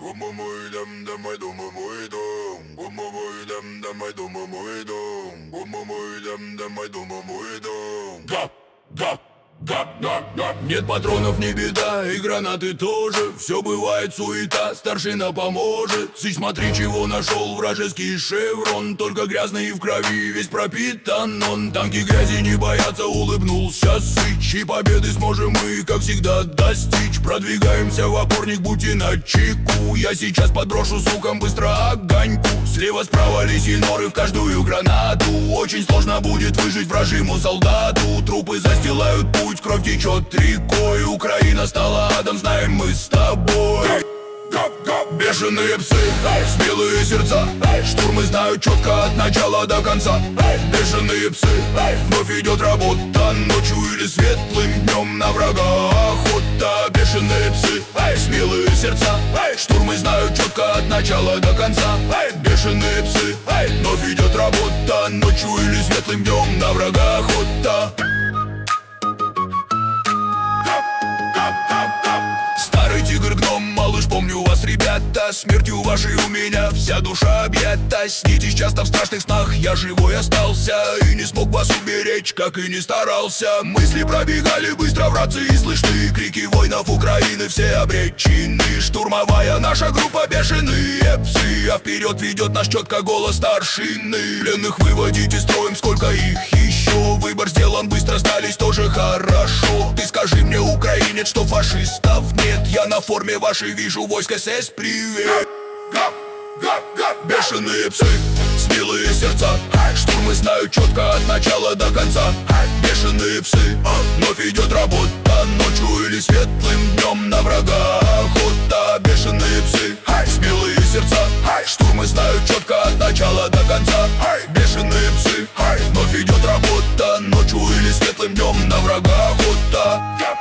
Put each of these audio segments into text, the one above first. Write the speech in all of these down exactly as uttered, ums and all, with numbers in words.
Гума мой дом, домой, дома мой дом. Гума мой дом, домой, дома мой дом. Гума мой дом, домой, дома мой дом. Гап, гап, гап, гап, гап. Нет патронов, не беда, и гранаты тоже. Все бывает суета, старшина поможет. Сыч, смотри, чего нашел вражеский шеврон. Только грязный и в крови, весь пропитан он. Танки грязи не боятся, улыбнулся Сыч. И победы сможем мы, как всегда, достичь. Продвигаемся в опорник, будьте начеку. Я сейчас подброшу сукам быстро огоньку. Слева, справа лисьи норы в каждую гранату. Очень сложно будет выжить вражьему солдату. Трупы застилают путь, кровь течет рекой. Украина стала адом, знаем мы с тобой. Бешеные псы, смелые сердца. Штурмы знают четко от начала до конца. Бешеные псы, вновь идет работа. Ночью или светлым днем на врага охота. Бешеные псы, смелые сердца. Штурмы знают четко от начала до конца. Бешеные псы, вновь идет работа. Ночью или светлым днем на врага охота. Старый тигр-гном, малыш, помню вас, ребята. Смертью вашей у меня вся душа объята. Снитесь часто в страшных снах, я живой остался. И не смог вас уберечь, как и не старался. Мысли пробегали быстро в рации, слышны крики воинов Украины, все обречены. Штурмовая наша группа, бешеные псы. А вперед ведет наш четко голос старшины. Пленных выводите строем, сколько их еще. Выбор сделан, быстро сдались, тоже хорошо. Ты скажи мне, украинец, что фашистов нет. Я на форме вашей вижу войск СС, привет. Гап, гап, гап. Бешеные псы, смелые сердца. Штурмы знают четко от начала до конца. Бешеные псы, вновь идет работа. Ночью или светлым днем на врага охота. Бешеные псы, смелые сердца. Штурмы знают четко от начала до конца. Бешеные псы, вновь идет работа. Ночью или светлым днем на врага охота.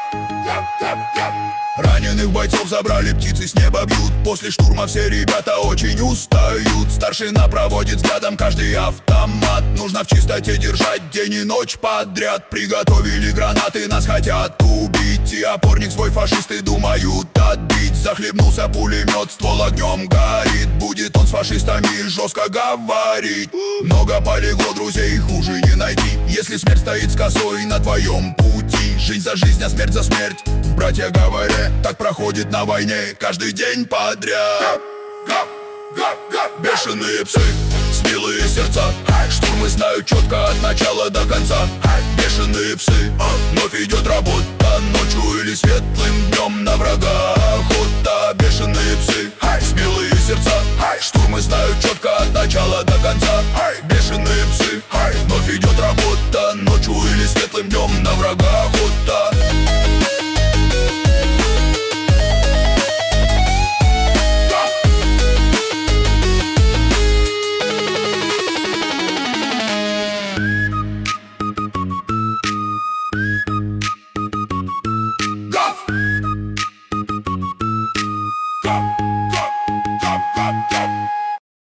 Раненых бойцов забрали, птицы с неба бьют. После штурма все ребята очень устают. Старшина проводит взглядом каждый автомат. Нужно в чистоте держать день и ночь подряд. Приготовили гранаты, нас хотят убить. И опорник свой фашисты думают отбить. Захлебнулся пулемет, ствол огнем горит. Будет он с фашистами жестко говорить. Много полегло друзей, хуже не найти. Если смерть стоит с косой на твоем пути. Жизнь за жизнь, а смерть за смерть. Братья говорят, так проходит на войне каждый день подряд. Гап, гап, гап. Бешеные псы, смелые сердца. Штурмы знают четко от начала до конца. Бешеные псы, вновь идет работа. Ночью или светлым днем на врага охота. Бешеные псы, смелые сердца. Штурмы знают четко от начала до конца. Бешеные псы, вновь идет работа. Ночью или светлым днем на врага